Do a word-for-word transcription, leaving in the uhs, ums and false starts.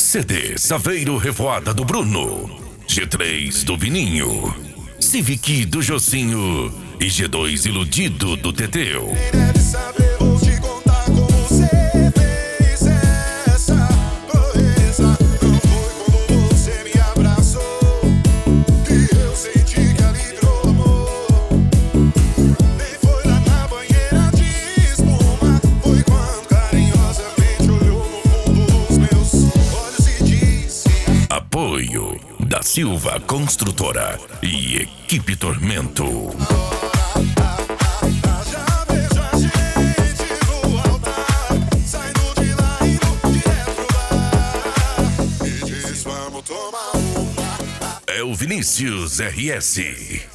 C D Saveiro Revoada do Bruno, G três do Vininho, Civic do Jocinho e G dois Iludido do Teteu. Deve saber, vou te contar como você fez essa proeza. Não foi quando você me abraçou que eu senti que ali virou amor. Nem foi lá na banheira de espuma, foi quando carinhosamente olhou no fundo dos meus olhos e disse: Apoio da Silva Construtora e Equipe Tormento. Já vejo a gente no altar, saindo de lá indo direto pro bar. E diz: vamos tomar uma. É o Vinícius R S.